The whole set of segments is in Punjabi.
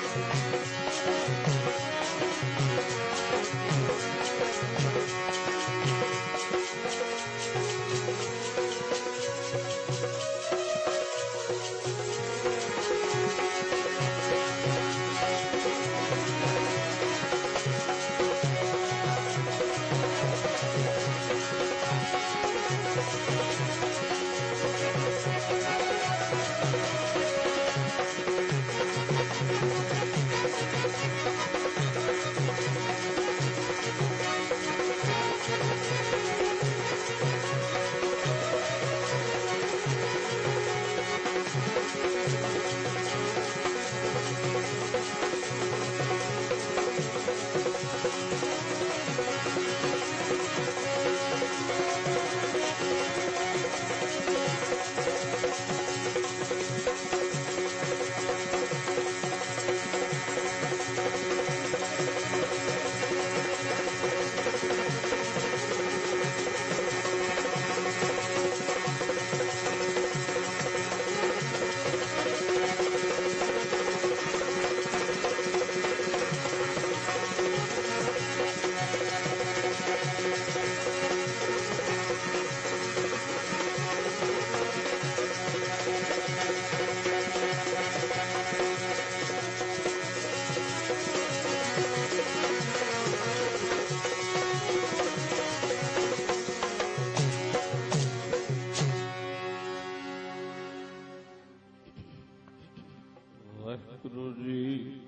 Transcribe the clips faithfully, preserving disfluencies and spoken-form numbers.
ਵਾਹਿਗੁਰੂ ਜੀ।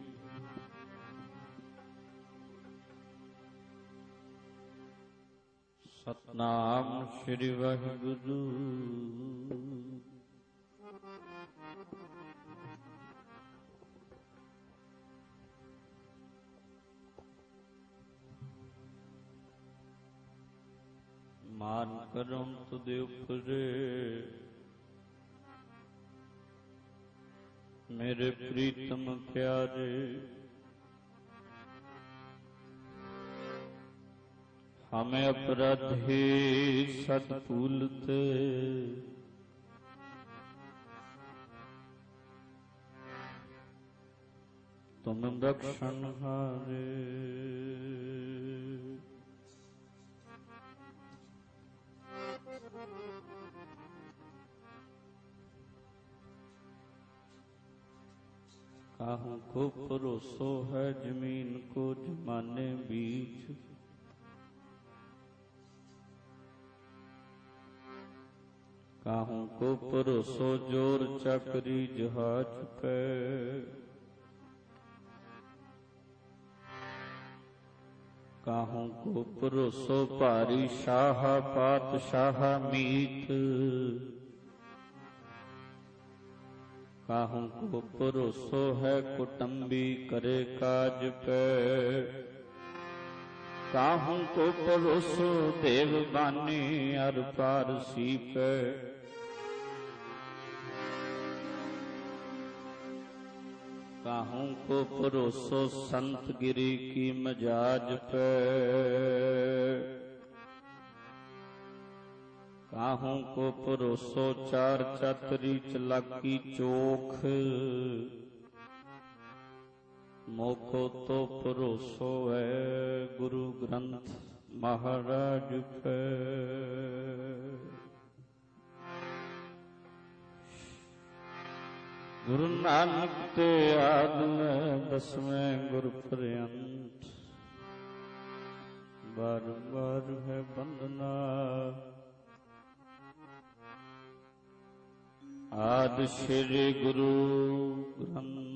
ਸਤਨਾਮ ਸ੍ਰੀ ਵਾਹਿਗੁਰੂ। ਮਾਨ ਕਰਮ ਤੁਦੇ ਉਪਰੇ ਮੇਰੇ ਪ੍ਰੀਤਮ ਪਿਆਰੇ, ਹਮੇ ਅਪਰਾਧੀ ਸਤ ਭੂਲਤ ਤੁਮ ਬਖਸ਼ਣ ਹਾਰੇ। काहू को भरोसो है जमीन को जमाने बीच, काहू को भरोसो जोर चकरी जहाज पे, काहू को भरोसो भारी शाह पातशाह मीत, काहू को भरोसो है कुटुंबी करे काज पे, काहू को भरोसो देवबानी अर पारसी पे, काहू को भरोसो संत गिरी की मजाज पे, काहू को भरोसो चार चातरी चलाकी चोख, मोको तो भरोसो है गुरु ग्रंथ महाराज पे। गुरु नानक ते आद में दसवें गुरु पर्यंत, बार बार है बंदना आदि श्री गुरु ग्रंथ।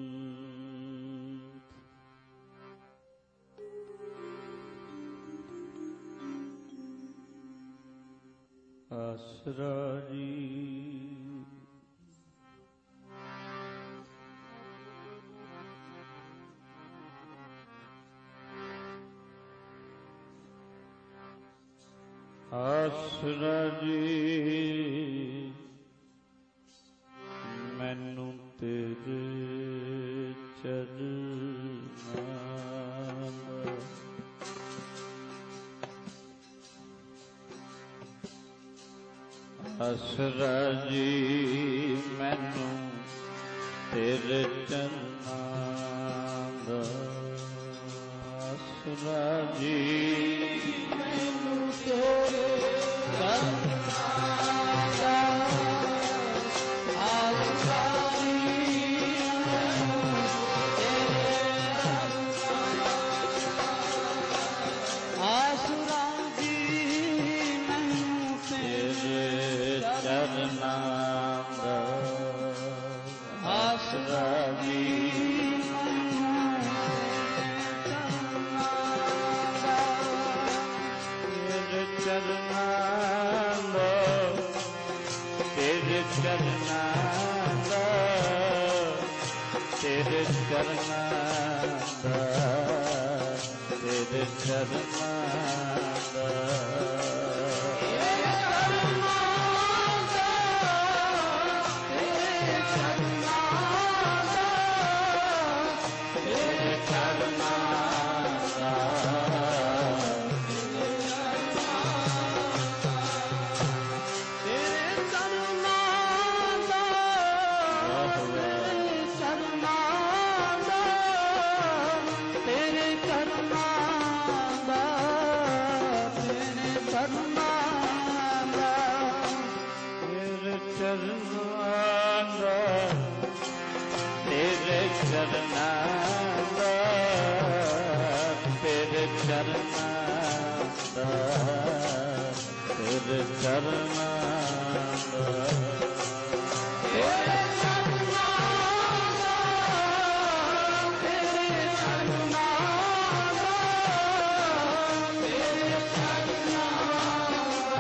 आसरा जी आसरा जी मैनू तेरे चरनां आसरा जी मैनू ਤੇਰੇ ਚਰਨਾਂ ਦਾ ਆਸਰਾ ਜੀ ਮੈਨੂੰ ਤੇਰੇ ਚਰਨਾਂ ਦਾ ਆਸਰਾ ਜੀ ਆਸਰਾ ਜੀ ਮੈਨੂੰ ਤੇਰੇ ਚਰਨਾਂ ਦਾ ਆਸਰਾ ਜੀ ਤੇਰੇ ਚਰਨਾਂ ਦਾ ਤੇਰੇ ਚਰਨਾਂ ਦਾ ਤੇਰੇ ਚਰਨਾਂ ਦਾ ਤੇਰੇ ਚਰਨਾਂ ਦਾ ਤੇਰੇ ਚਰਨਾਂ ਦਾ ਤੇਰੇ ਚਰਨਾਂ ਦਾ ਤੇਰੇ ਚਰਨਾਂ ਦਾ ਤੇਰੇ ਚਰਨਾਂ ਦਾ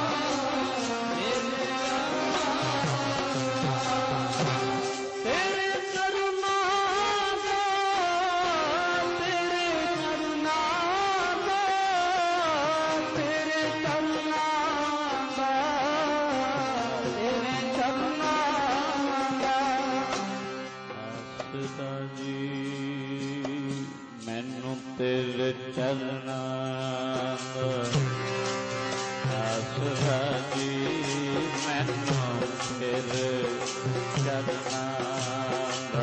ਤੇਰੇ ਤੇਰੇ ਚਰਨਾਂ ਦਾ ਆਸਰਾ ਜੀ ਮੈਨੂੰ ਤੇਰੇ ਚਰਨਾਂ ਦਾ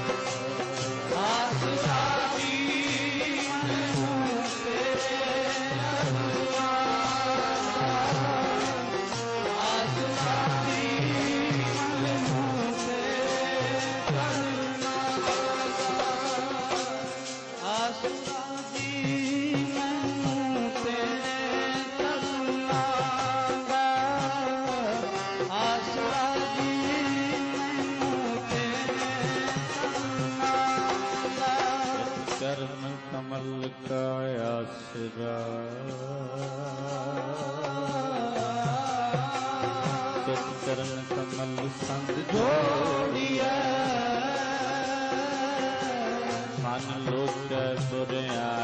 ਆਸਰਾ ਜੀ ਮੈਨੂੰ ਤੇਰੇ ਚਰਨਾਂ ਦਾ ਆਸਰਾ ਜੀ ਮੈਨੂੰ ਤੇਰੇ ਚਰਨਾਂ ਦਾ ਆਸਰਾ ਚਰਨ ਕਮਲ ਕਾ ਆਸਰਾ ਚਿਤ ਚਰਨ ਕਮਲ ਸੰਗ ਜੋੜੀਐ ਮਨ ਲੋਚੈ ਬੁਰਿਆ